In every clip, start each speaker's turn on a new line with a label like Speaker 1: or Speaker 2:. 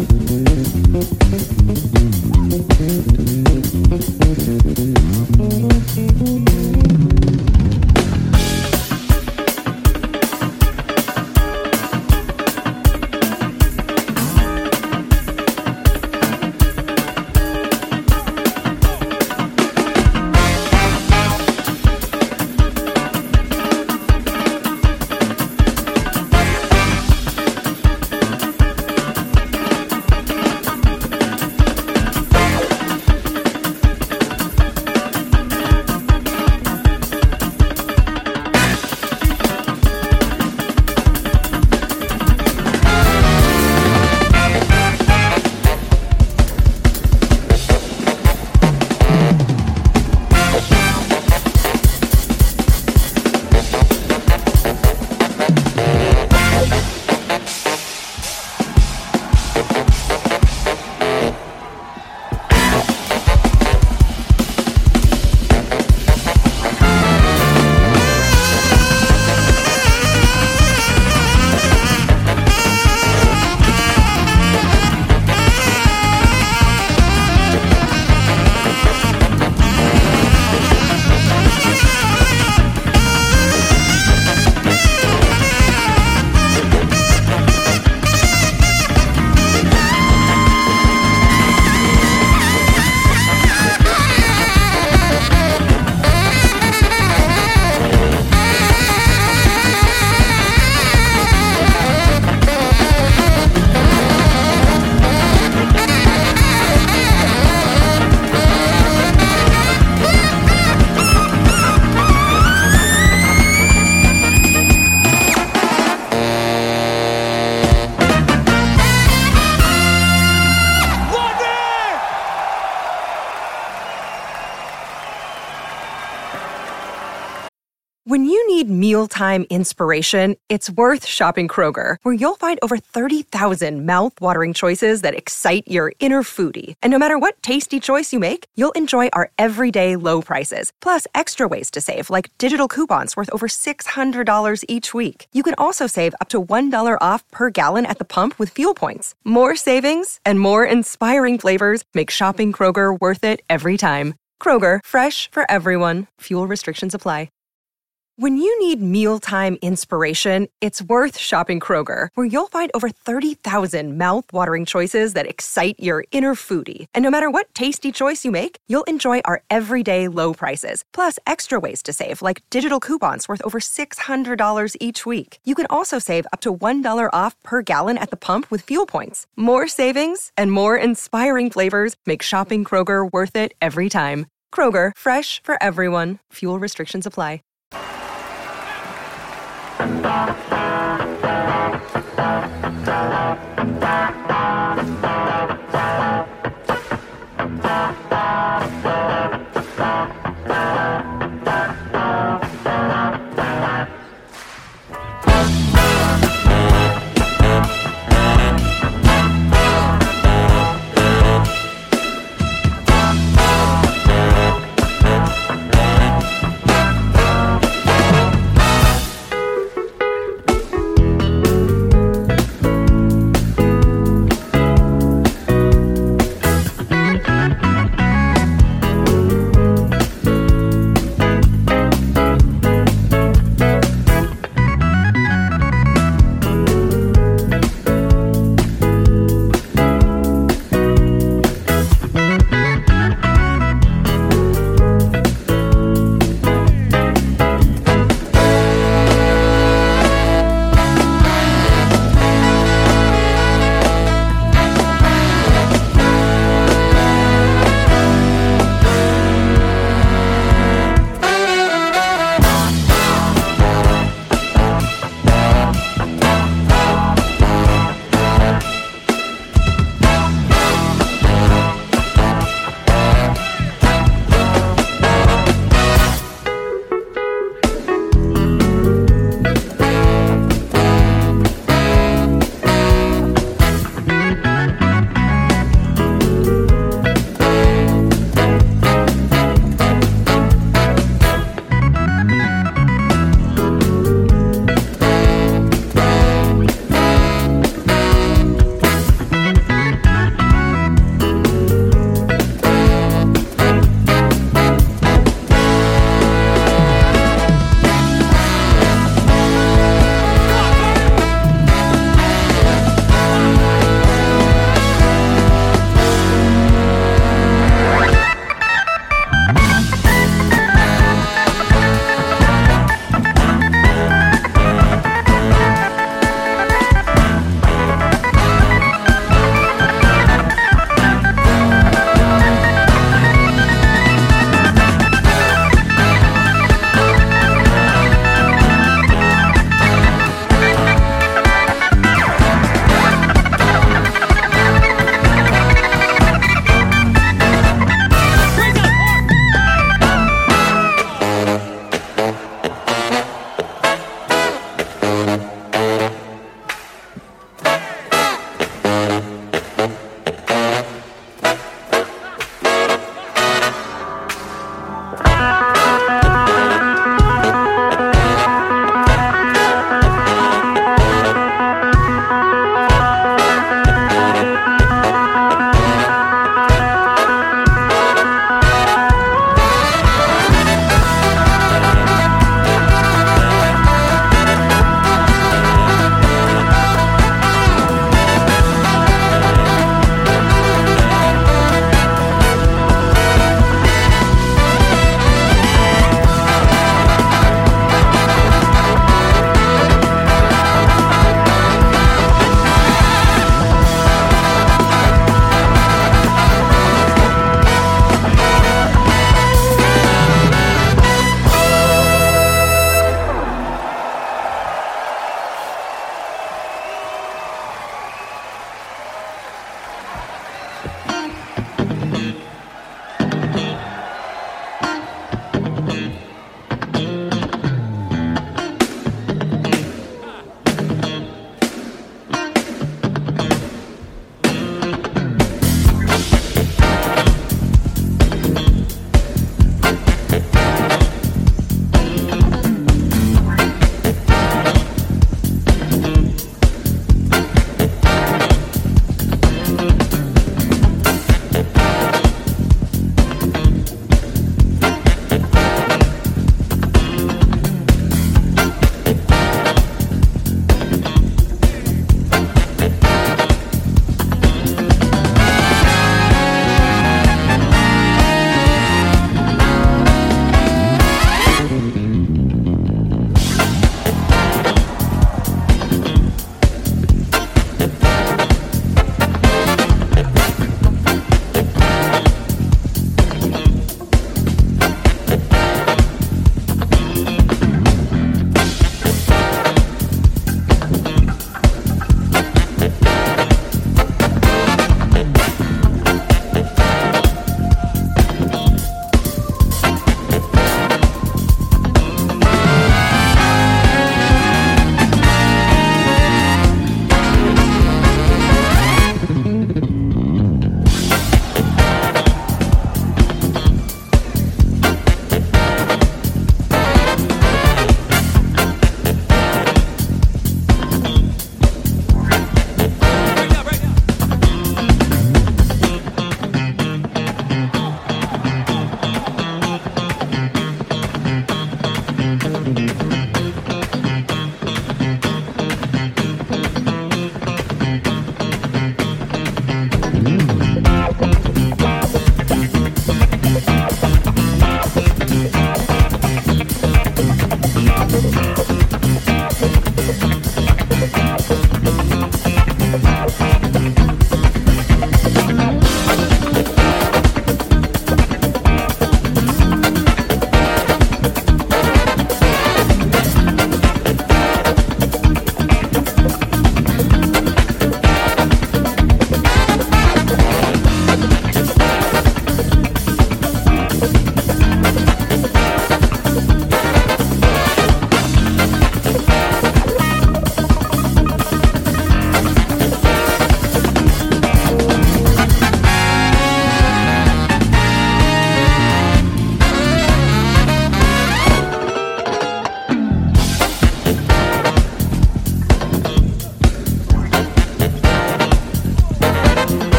Speaker 1: When you need mealtime inspiration, it's worth shopping Kroger, where you'll find over 30,000 mouth-watering choices that excite your inner foodie. And no matter what tasty choice you make, you'll enjoy our everyday low prices, plus extra ways to save, like digital coupons worth over $600 each week. You can also save up to $1 off per gallon at the pump with fuel points. More savings and more inspiring flavors make shopping Kroger worth it every time. Kroger, fresh for everyone. Fuel restrictions apply. When you need mealtime inspiration, it's worth shopping Kroger, where you'll find over 30,000 mouth-watering choices that excite your inner foodie. And no matter what tasty choice you make, you'll enjoy our everyday low prices, plus extra ways to save, like digital coupons worth over $600 each week. You can also save up to $1 off per gallon at the pump with fuel points. More savings and more inspiring flavors make shopping Kroger worth it every time. Kroger, fresh for everyone. Fuel restrictions apply.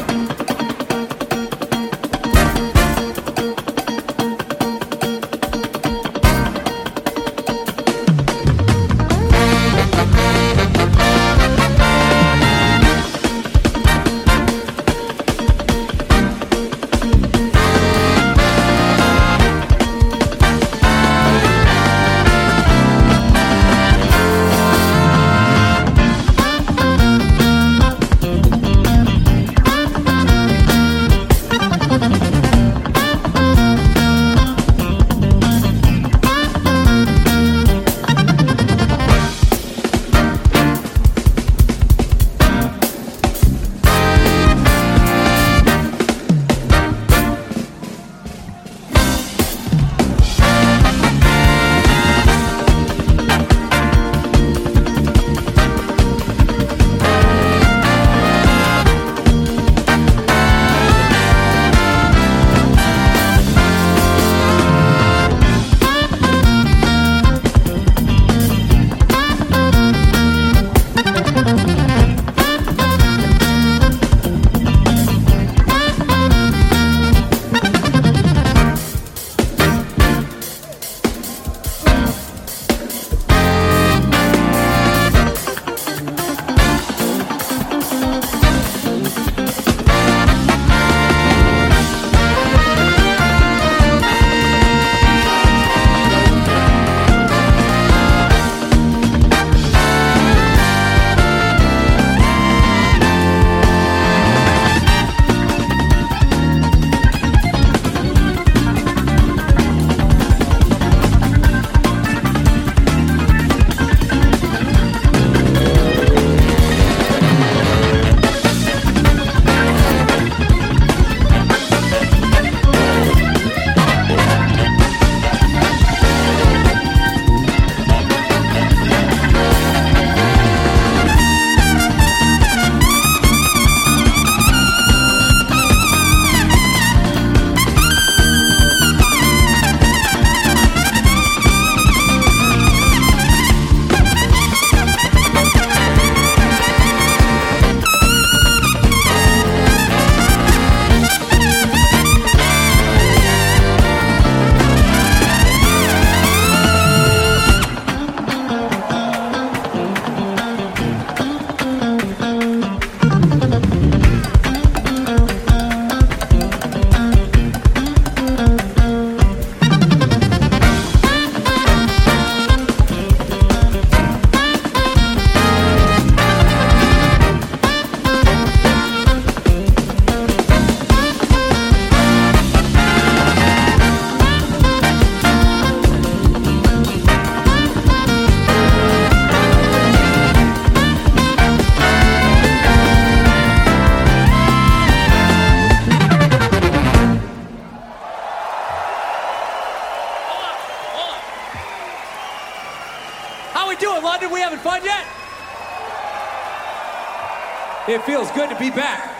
Speaker 2: It feels good to be back.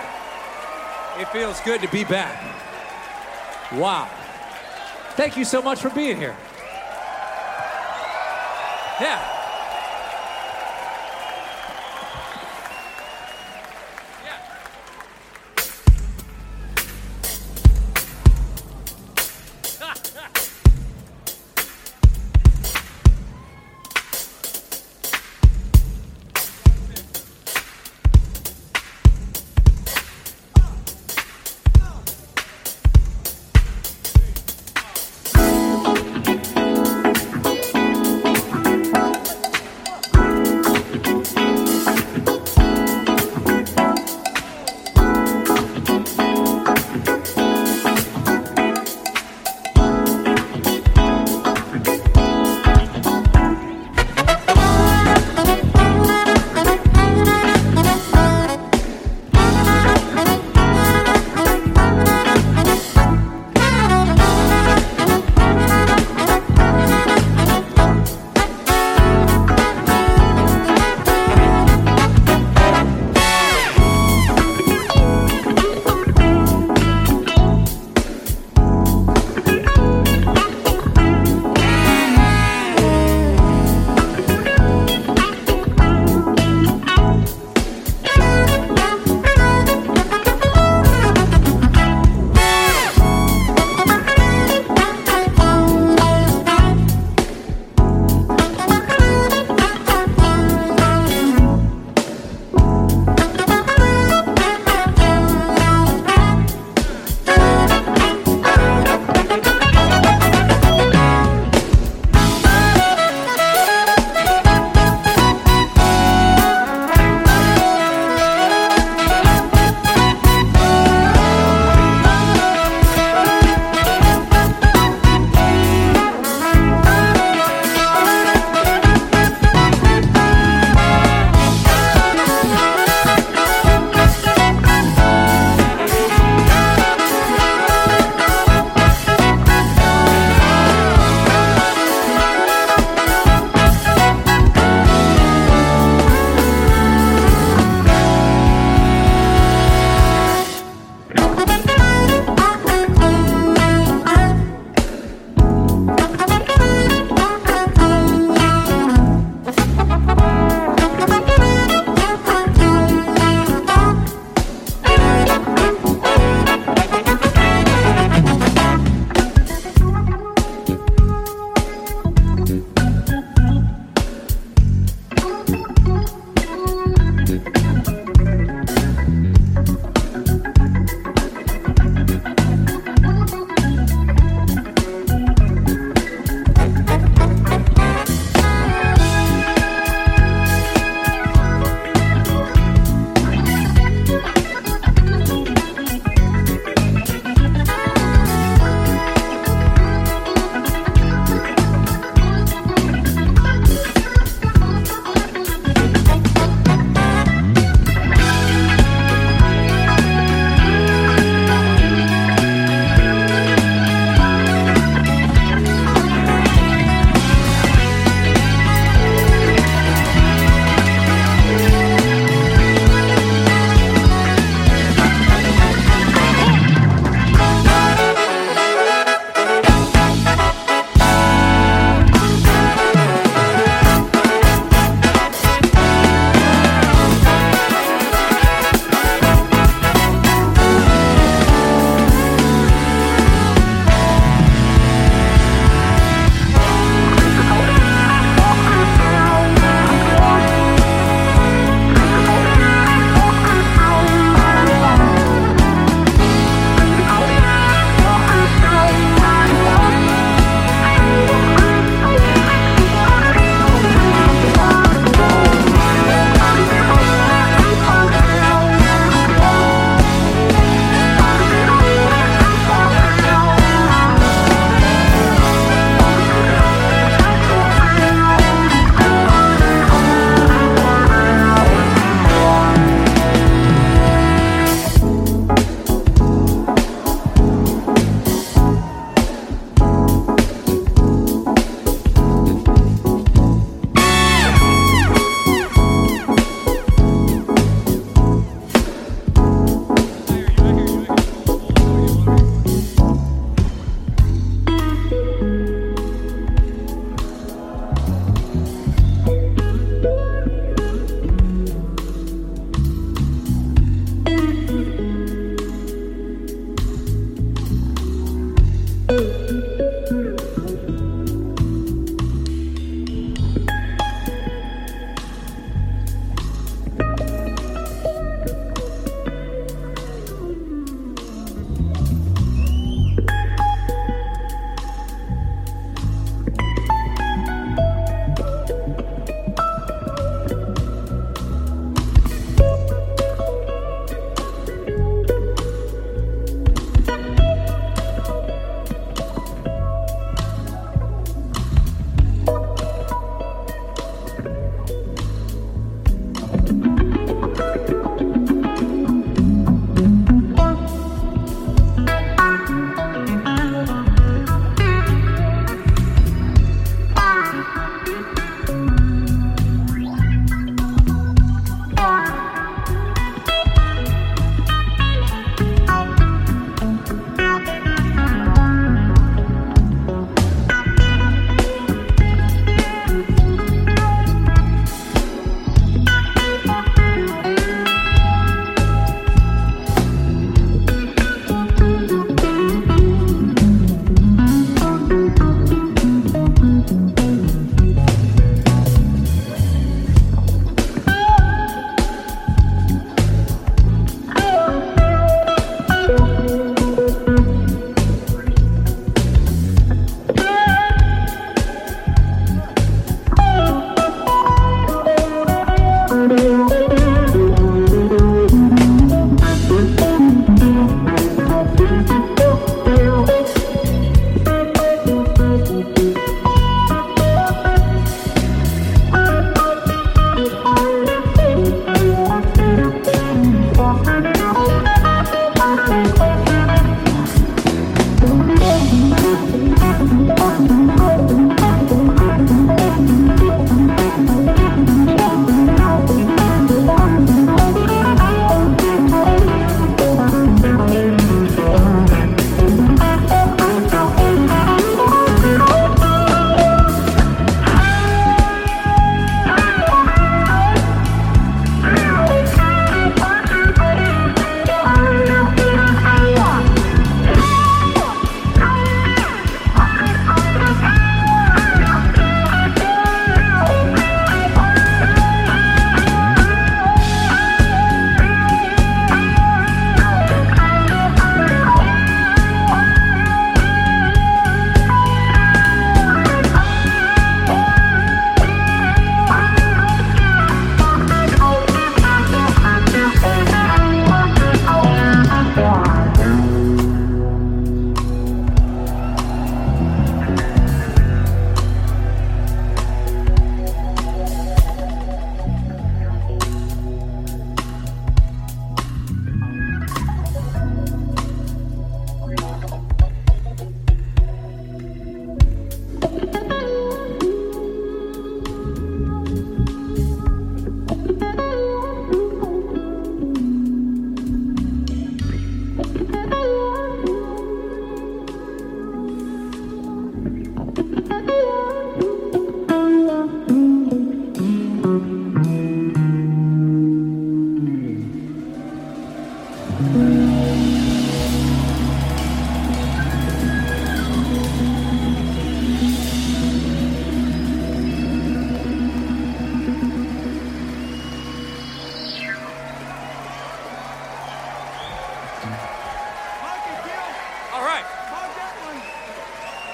Speaker 2: It feels good to be back. Wow. Thank you so much for being here. Yeah.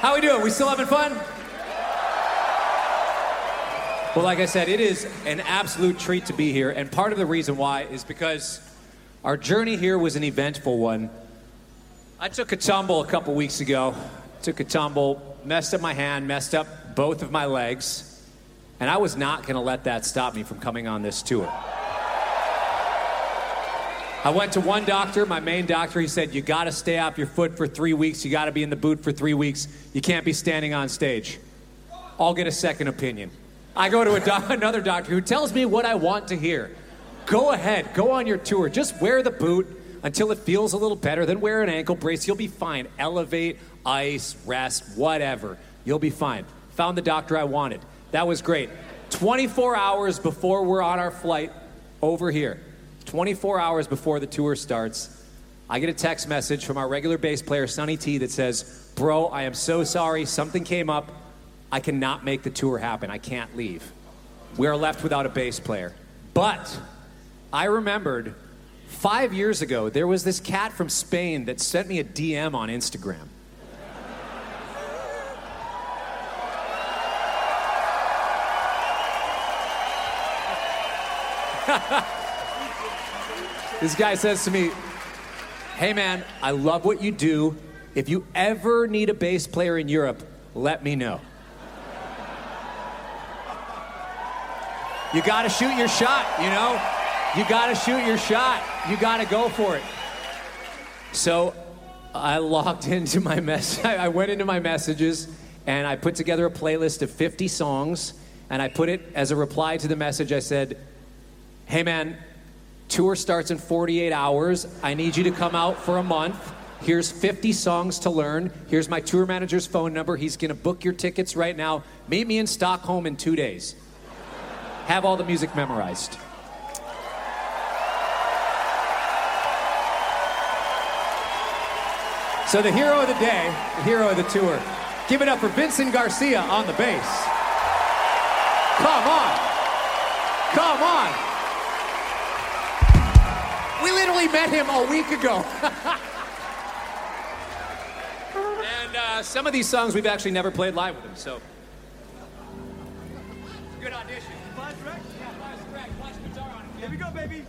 Speaker 2: How we doing? We still having fun? Well, like I said, it is an absolute treat to be here, and part of the reason why is because our journey here was an eventful one. I took a tumble a couple weeks ago. Messed up my hand, messed up both of my legs, and I was not going to let that stop me from coming on this tour. I went to one doctor, my main doctor. He said, you got to stay off your foot for 3 weeks. You got to be in the boot for 3 weeks. You can't be standing on stage. I'll get a second opinion. I go to another doctor who tells me what I want to hear. Go ahead, go on your tour. Just wear the boot until it feels a little better. Then wear an ankle brace. You'll be fine. Elevate, ice, rest, whatever. You'll be fine. Found the doctor I wanted. That was great. 24 hours before we're on our flight over here, 24 hours before the tour starts, I get a text message from our regular bass player, Sonny T, that says, bro, I am so sorry. Something came up. I cannot make the tour happen. I can't leave. We are left without a bass player. But I remembered 5 years ago, there was this cat from Spain that sent me a DM on Instagram. This guy says to me, hey man, I love what you do. If you ever need a bass player in Europe, let me know. You gotta shoot your shot, you know? You gotta shoot your shot. You gotta go for it. So I logged into my I went into my messages and I put together a playlist of 50 songs and I put it as a reply to the message. I said, hey man, tour starts in 48 hours. I need you to come out for a month. Here's 50 songs to learn. Here's my tour manager's phone number. He's gonna book your tickets right now. Meet me in Stockholm in 2 days. Have all the music memorized. So the hero of the day, the hero of the tour, give it up for Vincent Garcia on the bass. Come on. Come on. We literally met him a week ago. And some of these songs we've actually never played live with him, so. Good audition. Flash rec? Yeah, flash rec. Flash guitar on it. Here we go, baby.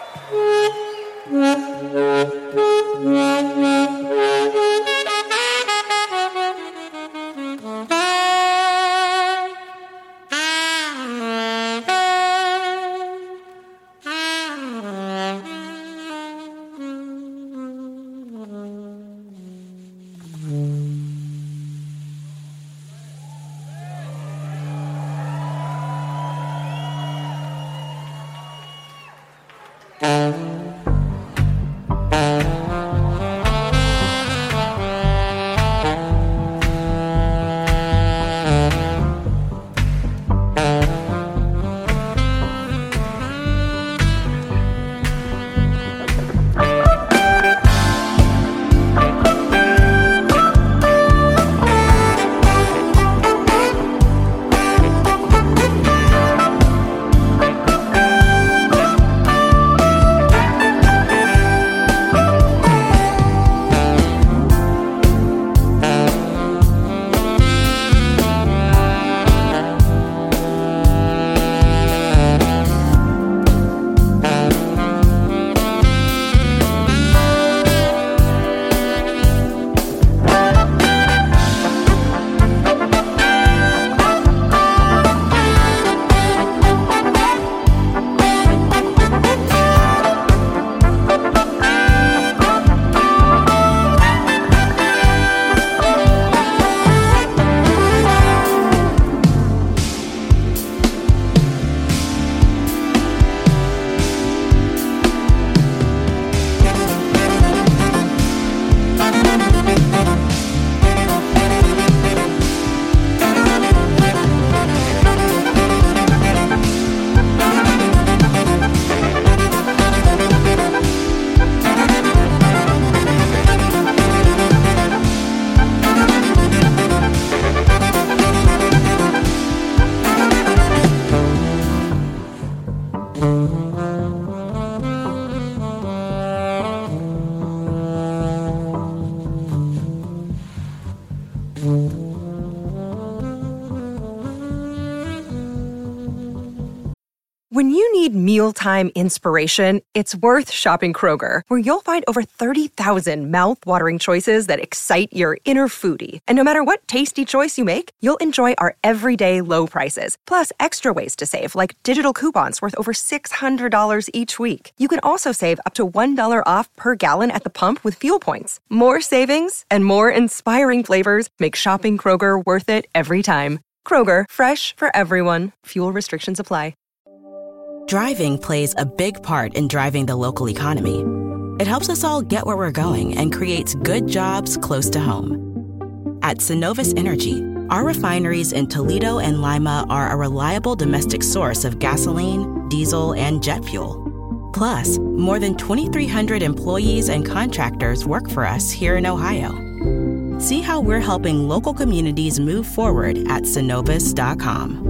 Speaker 1: When you need mealtime inspiration, it's worth shopping Kroger, where you'll find over 30,000 mouth-watering choices that excite your inner foodie. And no matter what tasty choice you make, you'll enjoy our everyday low prices, plus extra ways to save, like digital coupons worth over $600 each week. You can also save up to $1 off per gallon at the pump with fuel points. More savings and more inspiring flavors make shopping Kroger worth it every time. Kroger, fresh for everyone. Fuel restrictions apply.
Speaker 3: Driving plays a big part in driving the local economy. It helps us all get where we're going and creates good jobs close to home. At Synovus Energy, our refineries in Toledo and Lima are a reliable domestic source of gasoline, diesel, and jet fuel. Plus, more than 2,300 employees and contractors work for us here in Ohio. See how we're helping local communities move forward at Synovus.com.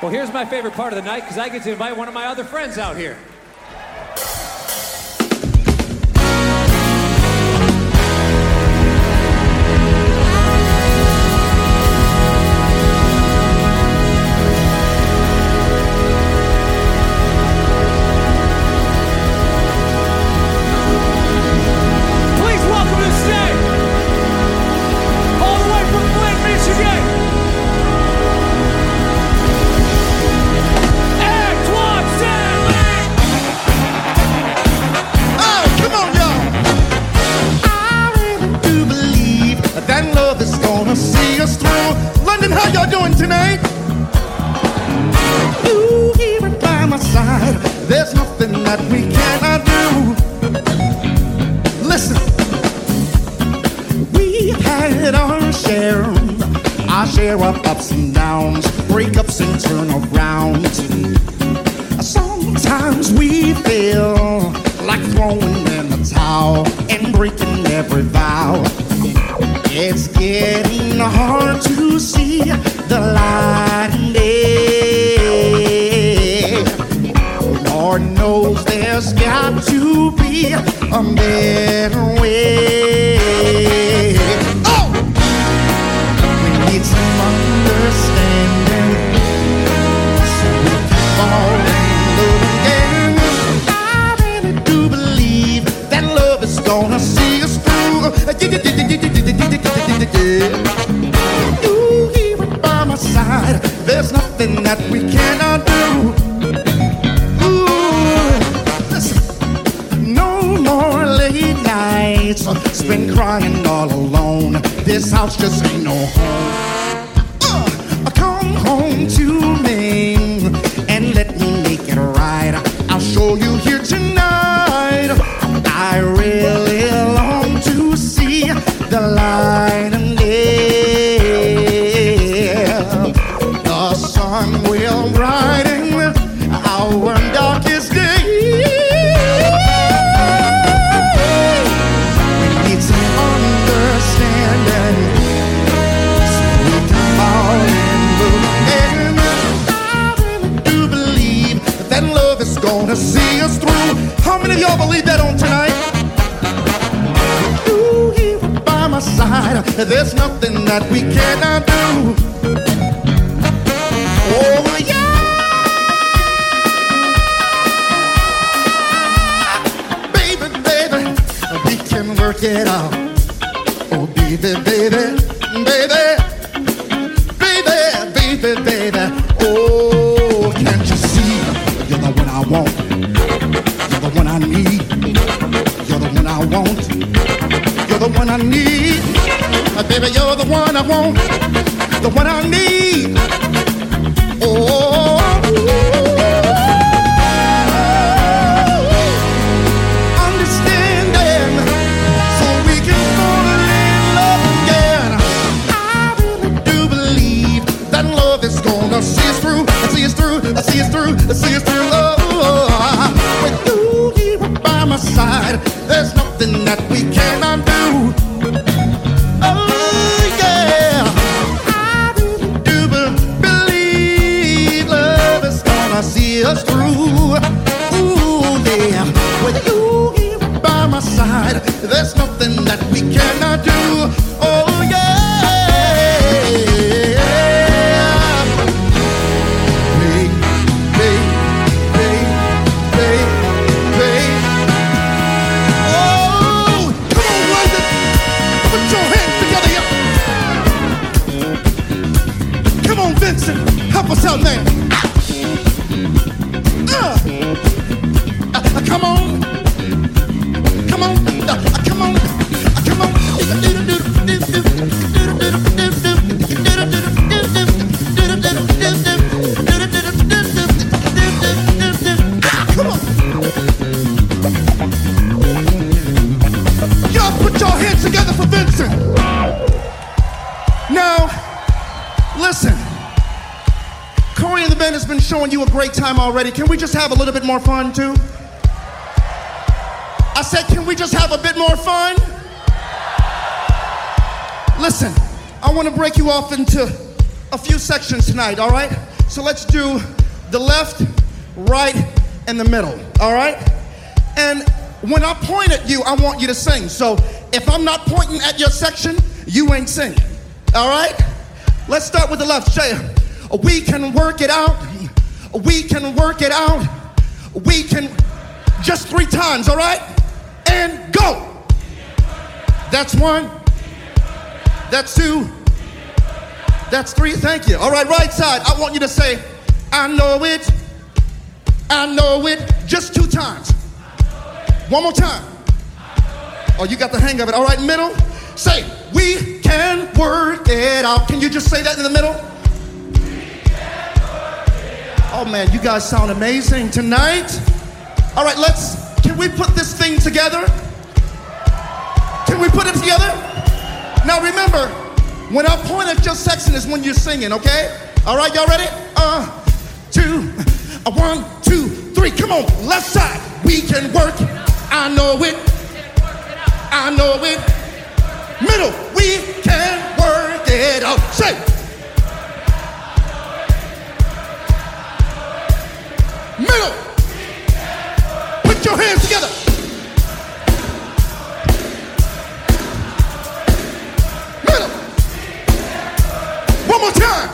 Speaker 2: Well, here's my favorite part of the night, because I get to invite one of my other friends out here.
Speaker 4: How y'all doing tonight? You here by my side. There's nothing that we cannot do. Listen, we had our share of ups and downs, breakups and turnarounds. Sometimes we feel like throwing in the towel and breaking every vow. It's getting hard to see the light in day. Lord knows there's got to be a better way. Oh! We need some understanding so we can fall in love again. I really do believe that love is gonna see us through. You here by my side. There's nothing that we cannot do. Ooh, listen. No more late nights spent crying all alone. This house just ain't no home. Come home to me and let me make it right. I'll show you here tonight. I really long to see the light in there. The sun will brighten our darkest day. We need some understanding so we can fall in love again. I really do believe that love is gonna see us through. How many of y'all believe that on tonight? My side, there's nothing that we cannot do. Oh yeah, baby, baby, we can work it out. Oh baby, baby, baby, baby, baby, baby. Oh, can't you see? You're the one I want. You're the one I need. You're the one I want. You're the one I need. Baby, you're the one I want. The one I need. Oh. Understanding so we can fall in love again. I really do believe that love is gonna see us through. See us through. See us through. See us through. Oh. With you here by my side, there's nothing that we cannot do. Oh yeah, I really do believe love is gonna see us through. Ooh yeah, with you here by my side, there's nothing that we cannot do. Oh yeah. Help us out, man. Come on. Come on. Come on. Come on. Come on. Y'all put your hands together for Vincent. Now, listen. Corey and the band has been showing you a great time already. Can we just have a little bit more fun, too? I said, can we just have a bit more fun? Listen, I want to break you off into a few sections tonight, all right? So let's do the left, right, and the middle, all right? And when I point at you, I want you to sing. So if I'm not pointing at your section, you ain't singing, all right? Let's start with the left. Say, we can work it out. We can work it out. We can, just 3 times, all right? And go. That's 1. That's 2. That's 3. Thank you. All right, right side. I want you to say, I know it. I know it. Just 2 times. One more time. Oh, you got the hang of it. All right, middle. Say, we can work it out. Can you just say that in the middle? Oh man, you guys sound amazing tonight. All right, can we put this thing together? Can we put it together? Now remember, when I point at your section is when you're singing, okay? All right, y'all ready? 2, 1, 2, 3, come on, left side. We can work it. I know it. I know it. Middle, we can work it out. Say. Middle. Put your hands together. Middle. One more time.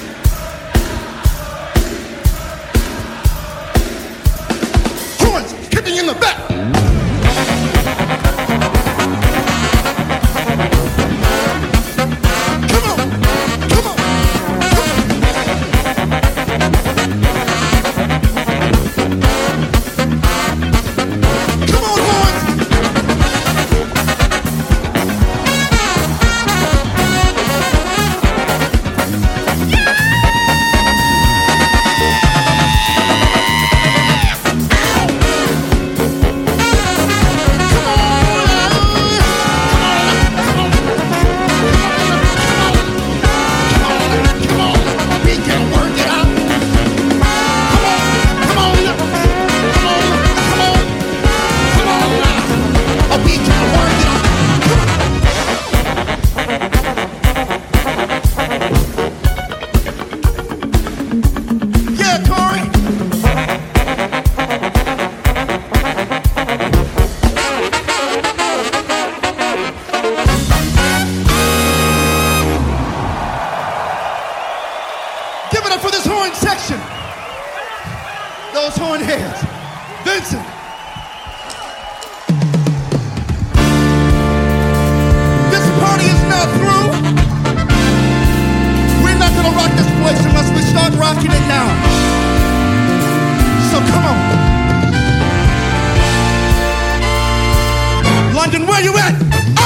Speaker 4: Horns kicking in the back. Those horn heads. Vincent. This party is not through. We're not gonna rock this place unless we start rocking it now. So come on. London, where you at?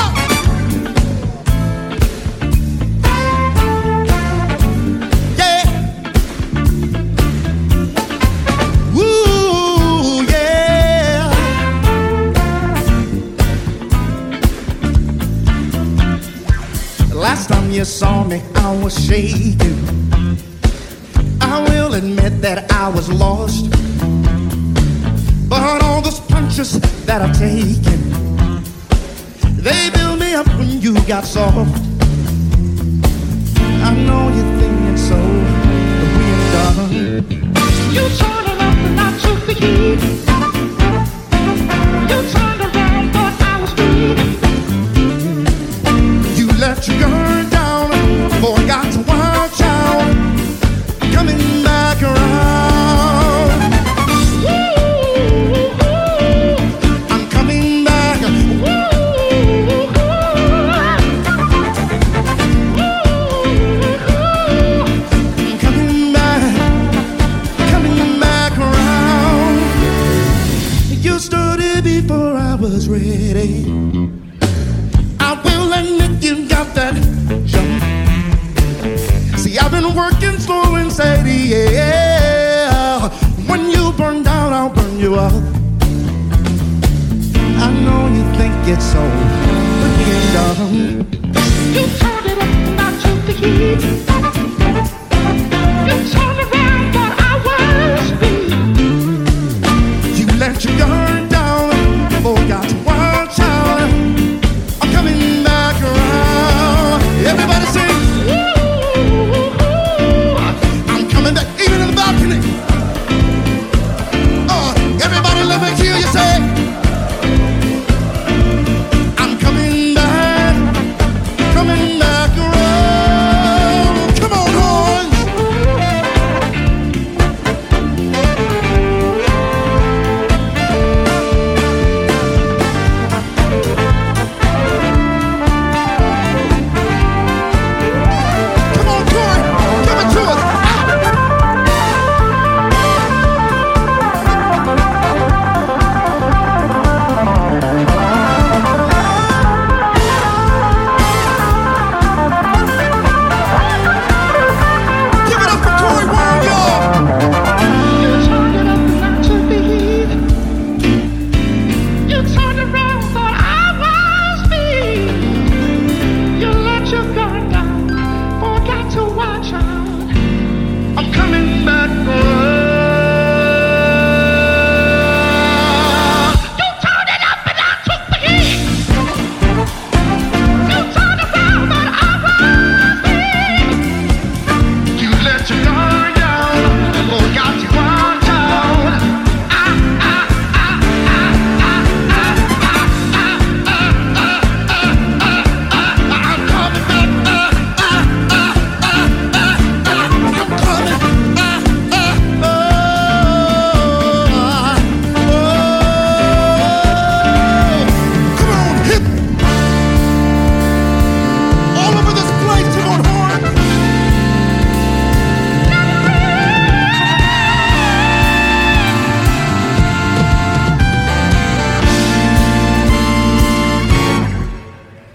Speaker 4: Last time you saw me, I was shaking. I will admit that I was lost. But all those punches that I've taken, they built me up when you got soft. I know you're thinking so, but we ain't done. You turned around and I took the heat. You turned around, but I was weak. You left your guard down, boy, got to watch out. I'm coming back around. I'm coming back. I'm coming back around. You started before I was ready. I will admit you got that jump. See, I've been working slow and steady, yeah. When you burn down, I'll burn you up. I know you think it's over, but we ain't done. You turned it up and I took the heat. You turned around, but I was weak. You let your guard down, boy, got to watch out. I'm coming back around. Everybody sing. I'm coming back.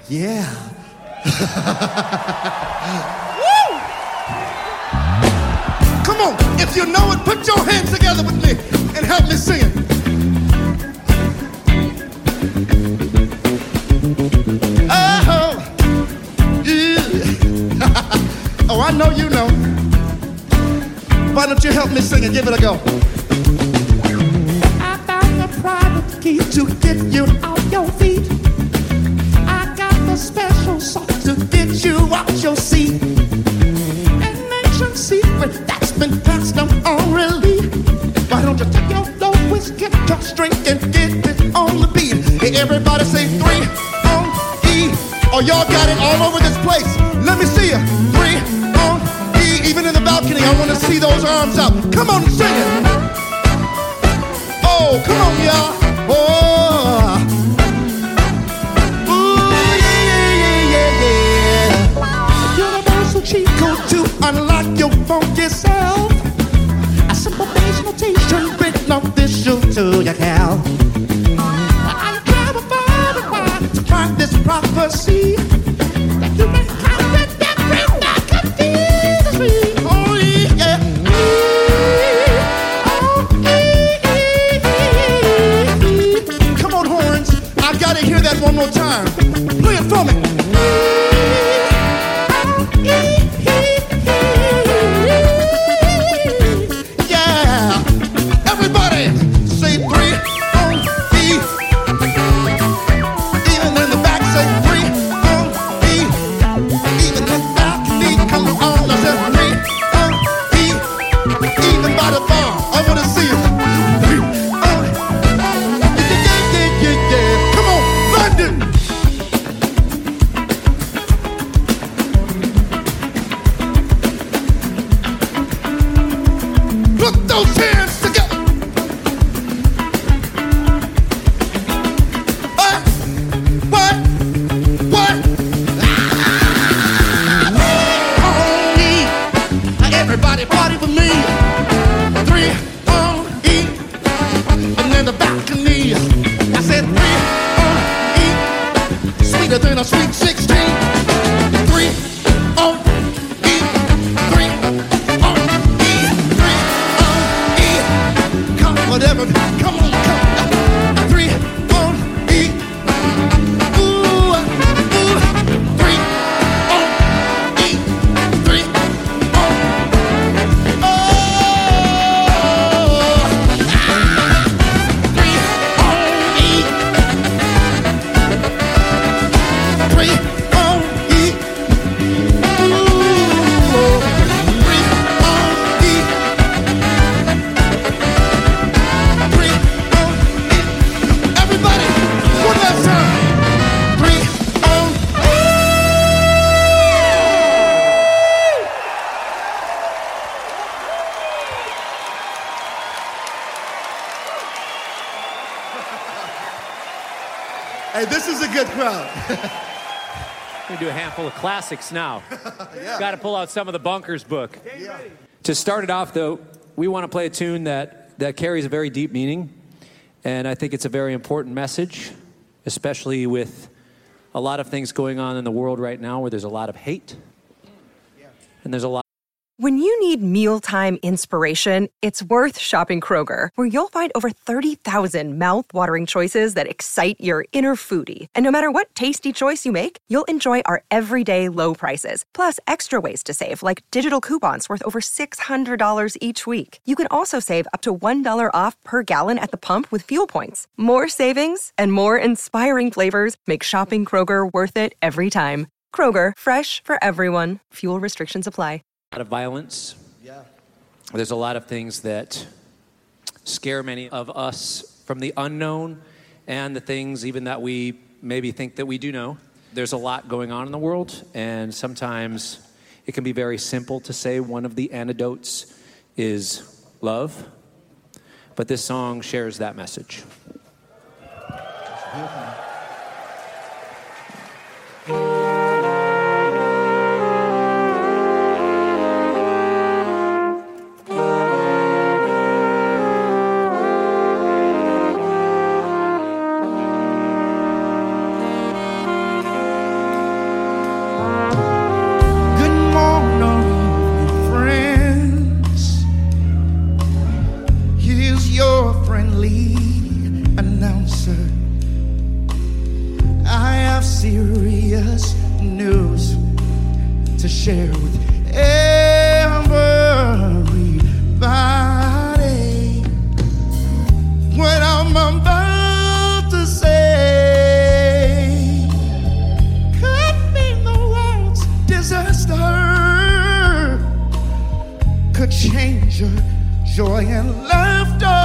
Speaker 4: Yeah. Come on, if you know it, put your hands together with me and help me sing it. Oh, yeah. Oh, I know you know. Why don't you help me sing it? Give it a go. I got the private key to get you off your feet. I got the special sauce to get you off your seat. An ancient secret that's been passed down orally. Why don't you take your lowest guitar string and get it on the beat? Hey, everybody say 3 on E. Oh, y'all got it all over this place. Let me see you. 3 on E. Even in the balcony, I want to see those arms out. Come on and sing it. Oh, come on, y'all. Oh. Universal cheat code to unlock your funky self. A simple bass notation written off this shoe to your gal. I never found a way to find this prophecy that you may have it every night confuses me. Oh yeah, come on, horns! I gotta hear that one more time. Play it for me. Hey, this is a good crowd.
Speaker 2: We're going to do a handful of classics now.
Speaker 4: Yeah.
Speaker 2: Got to pull out some of the Bunkers book.
Speaker 4: Yeah.
Speaker 2: To start it off, though, we want to play a tune that carries a very deep meaning. And I think it's a very important message, especially with a lot of things going on in the world right now where there's a lot of hate. And there's a lot.
Speaker 1: When you need mealtime inspiration, it's worth shopping Kroger, where you'll find over 30,000 mouth-watering choices that excite your inner foodie. And no matter what tasty choice you make, you'll enjoy our everyday low prices, plus extra ways to save, like digital coupons worth over $600 each week. You can also save up to $1 off per gallon at the pump with fuel points. More savings and more inspiring flavors make shopping Kroger worth it every time. Kroger, fresh for everyone. Fuel restrictions apply.
Speaker 2: A lot of violence.
Speaker 4: Yeah.
Speaker 2: There's a lot of things that scare many of us from the unknown and the things even that we maybe think that we do know. There's a lot going on in the world, and sometimes it can be very simple to say one of the antidotes is love. But this song shares that message.
Speaker 4: serious news to share with everybody. What I'm about to say could mean the world's disaster, could change your joy and laughter.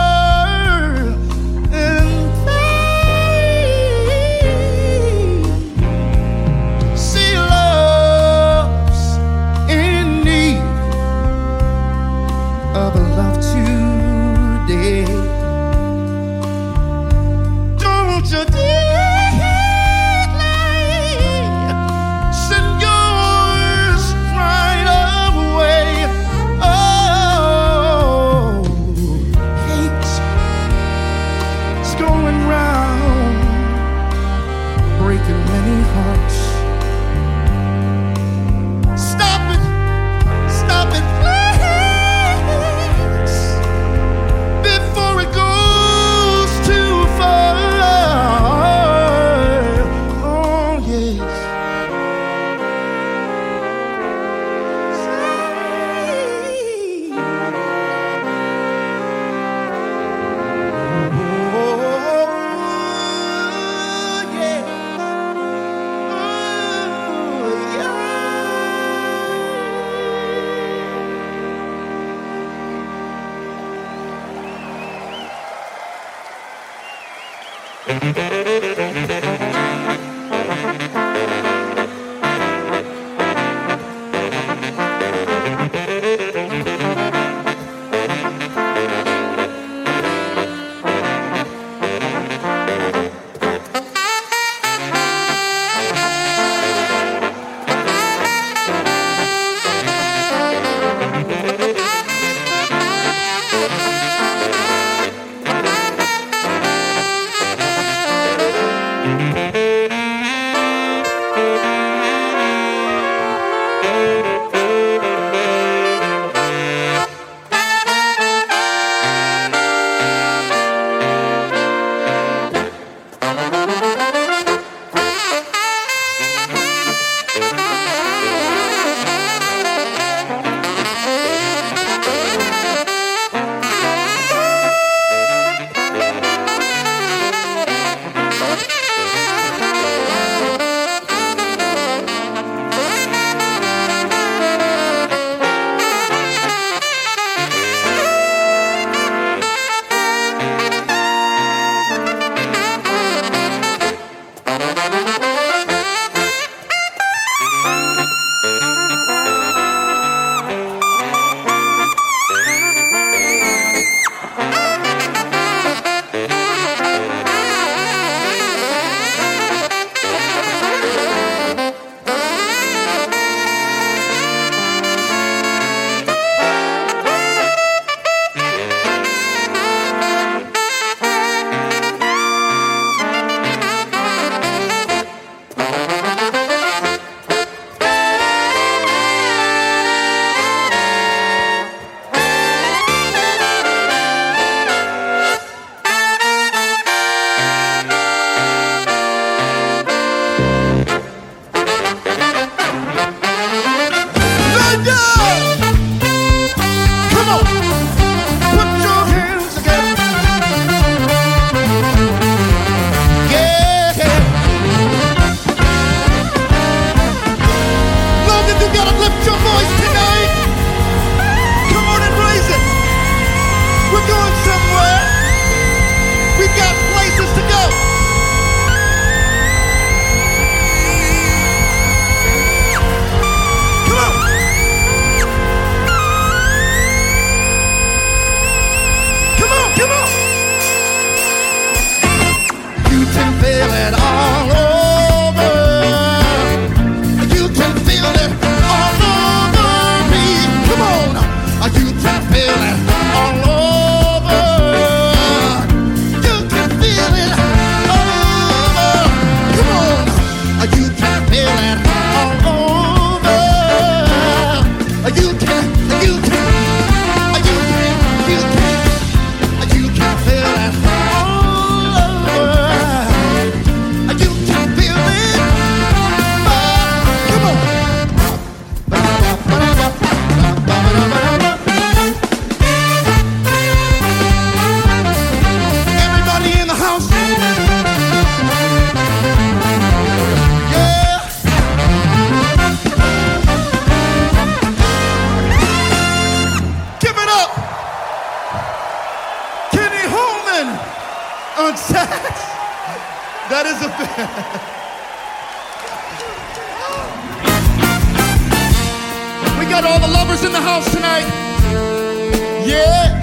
Speaker 4: We got all the lovers in the house tonight. Yeah.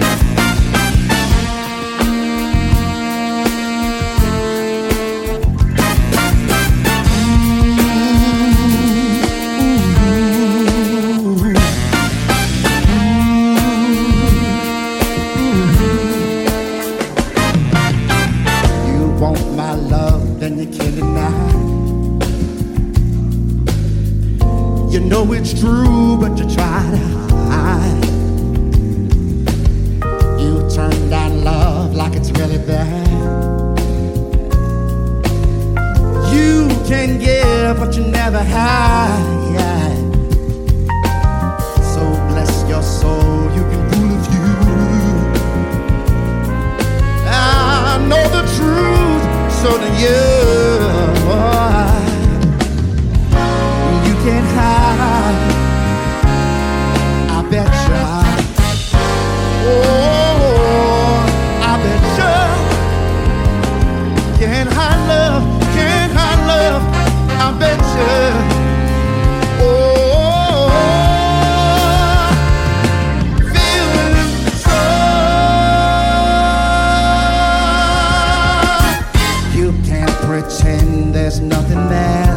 Speaker 4: You want my love, then you can't deny. You know it's true, but you try to hide. You turn down love like it's really bad. You can give, but you never have. So bless your soul, you can fool if you. I know the truth, so do you. You can't hide, I bet you. Oh, I bet you. Can't hide love, I bet you. Oh, feeling so. You can't pretend there's nothing there.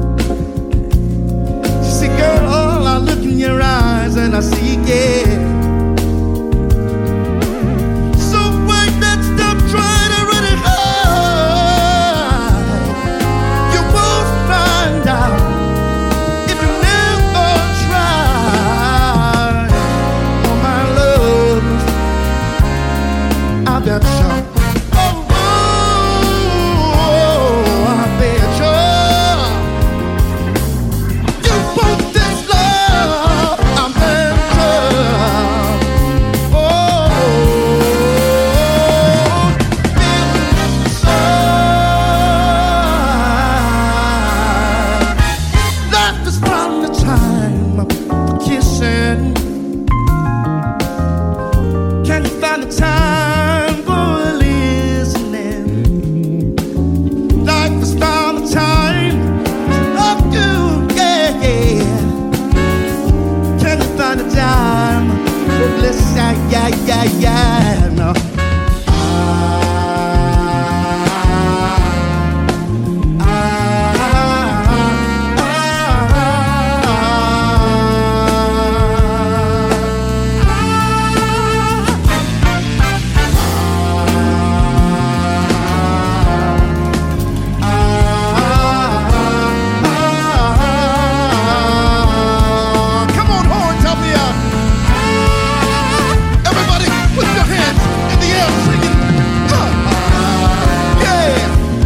Speaker 4: See, girl, I look in your eyes and I see it. So wait, let's stop trying to run it hard. You won't find out if you never try. Oh, my love, I bet you. Oh, I bet you. You want this love, I bet you. Oh, feeling inside. Life is from the time of kissing. Can you find the time for listening? Life is from the time of you, yeah, yeah. Can you find the time for bliss, yeah, no. Come on, horns, help me out. Everybody, put your hands in the air, singing. Yeah.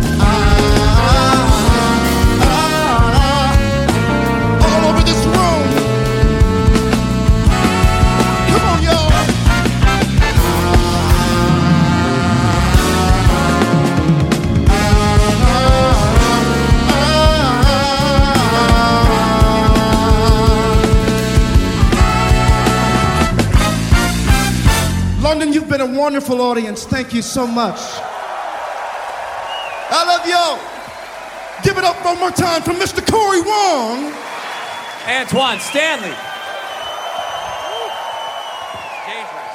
Speaker 4: All over this room. Come on, y'all. London, you've been a wonderful audience. Thank you so much. I love y'all. Give it up one more time for Mr. Corey Wong.
Speaker 2: Antoine Stanley. Dangerous.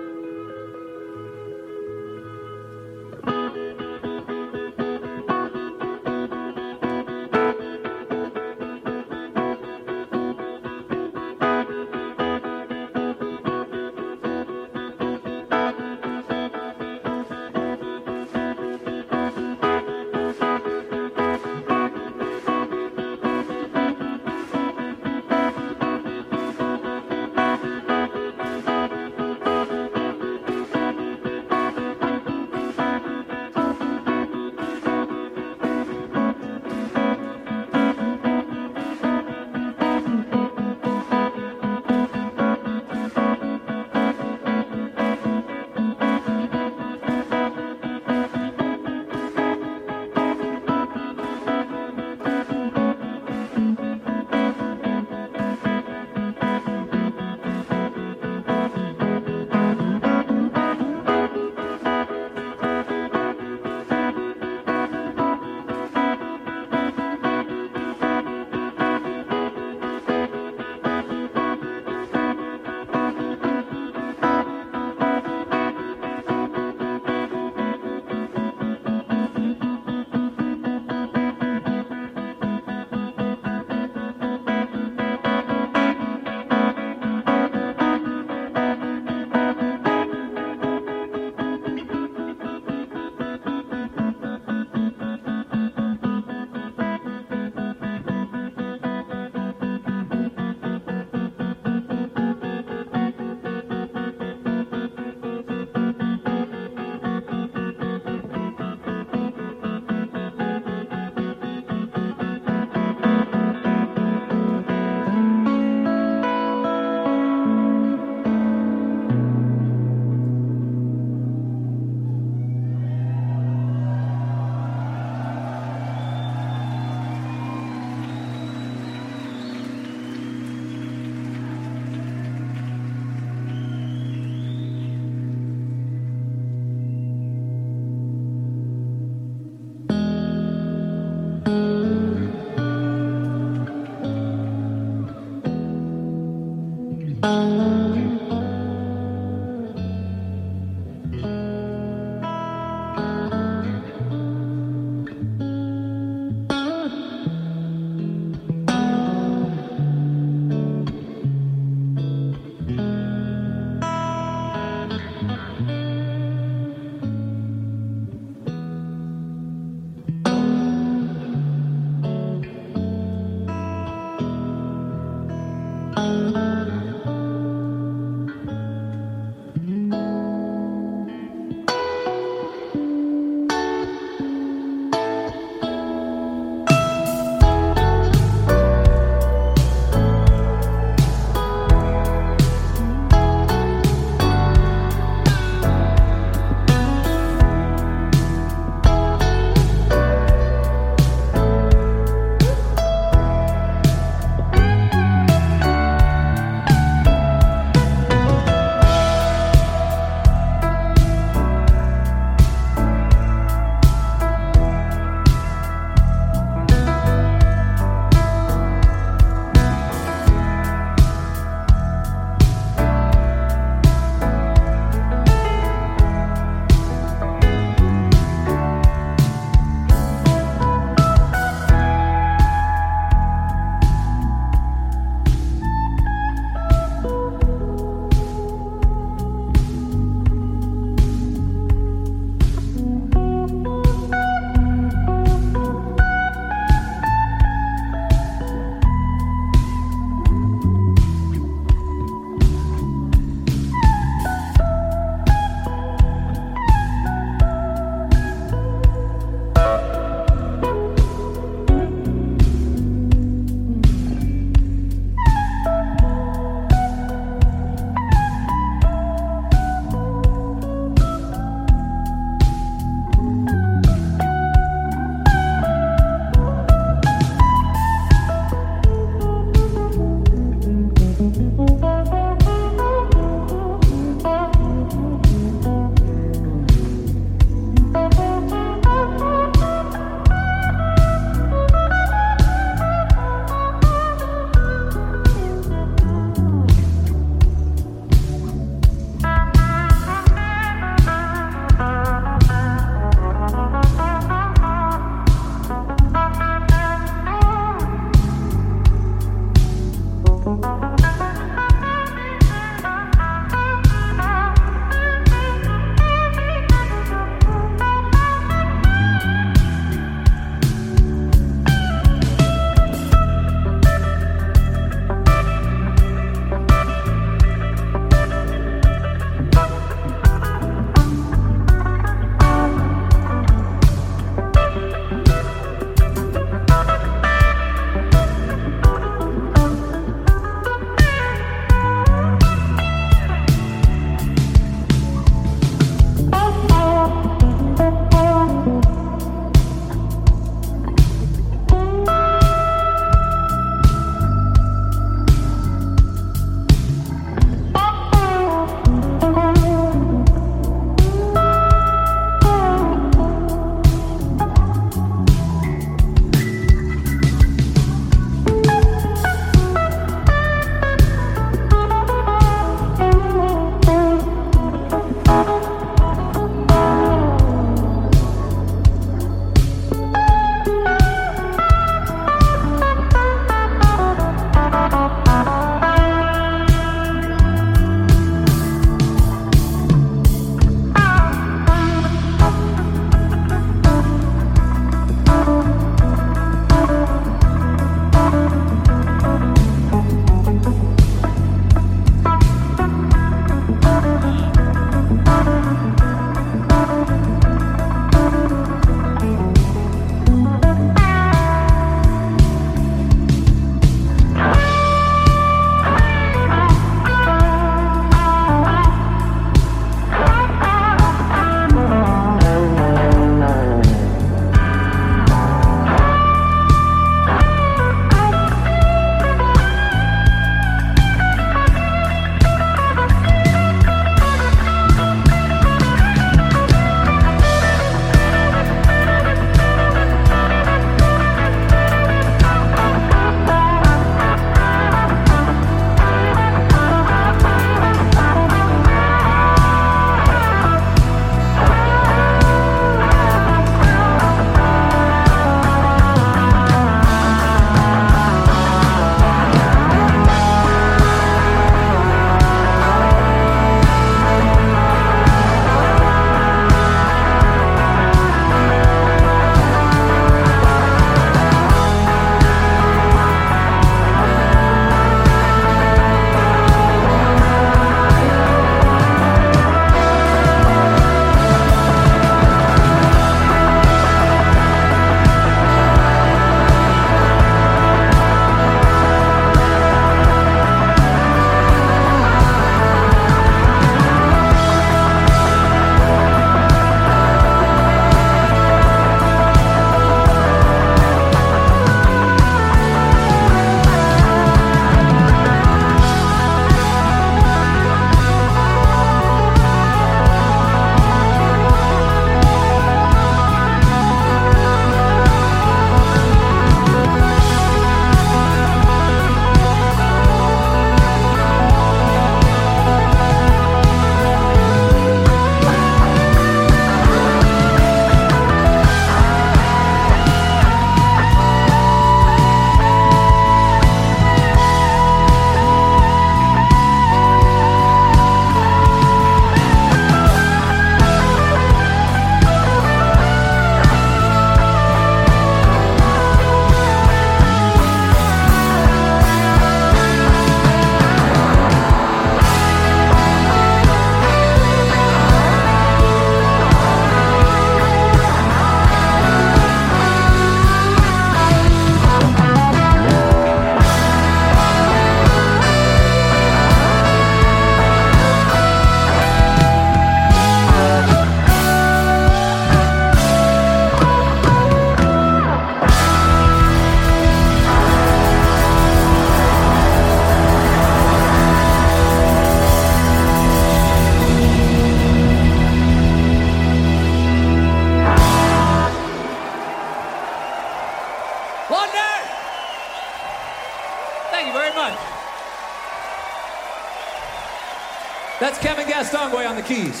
Speaker 2: That's Kevin Gastonguay on the keys.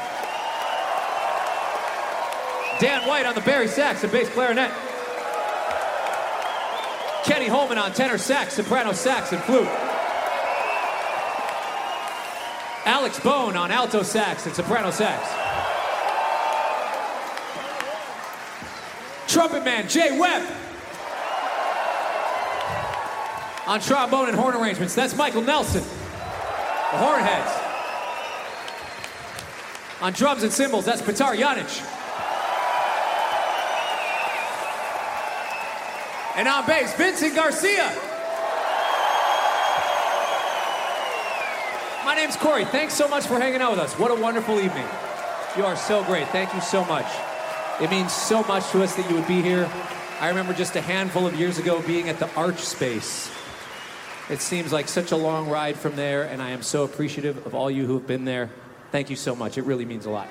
Speaker 2: Dan White on the bari sax and bass clarinet. Kenny Holman on tenor sax, soprano sax, and flute. Alex Bone on alto sax and soprano sax. Trumpet man Jay Webb on trombone and horn arrangements. That's Michael Nelson, the Hornheads. On drums and cymbals, that's Petar Janic. And on bass, Vincent Garcia. My name's Corey. Thanks so much for hanging out with us. What a wonderful evening. You are so great. Thank you so much. It means so much to us that you would be here. I remember just a handful of years ago being at the Arch Space. It seems like such a long ride from there, and I am so appreciative of all you who have been there. Thank you so much. It really means a lot.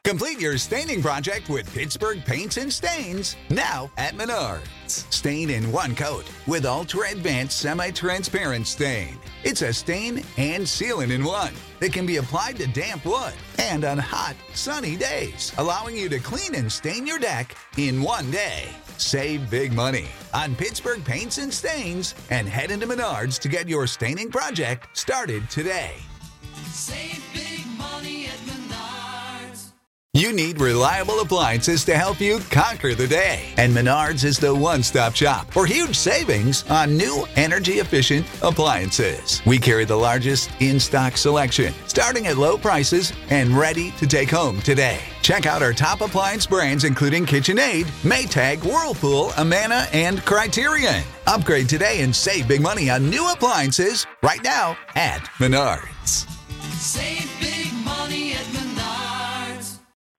Speaker 5: Complete your staining project with Pittsburgh Paints and Stains, now at Menards. Stain in one coat with Ultra Advanced Semi-Transparent Stain. It's a stain and sealant in one that can be applied to damp wood and on hot, sunny days, allowing you to clean and stain your deck in one day. Save big money on Pittsburgh Paints and Stains and head into Menards to get your staining project started today.
Speaker 6: Save big money at Menards.
Speaker 5: You need reliable appliances to help you conquer the day. And Menards is the one-stop shop for huge savings on new energy-efficient appliances. We carry the largest in-stock selection, starting at low prices and ready to take home today. Check out our top appliance brands including KitchenAid, Maytag, Whirlpool, Amana, and Criterion. Upgrade today and save big money on new appliances right now at Menards.
Speaker 6: Save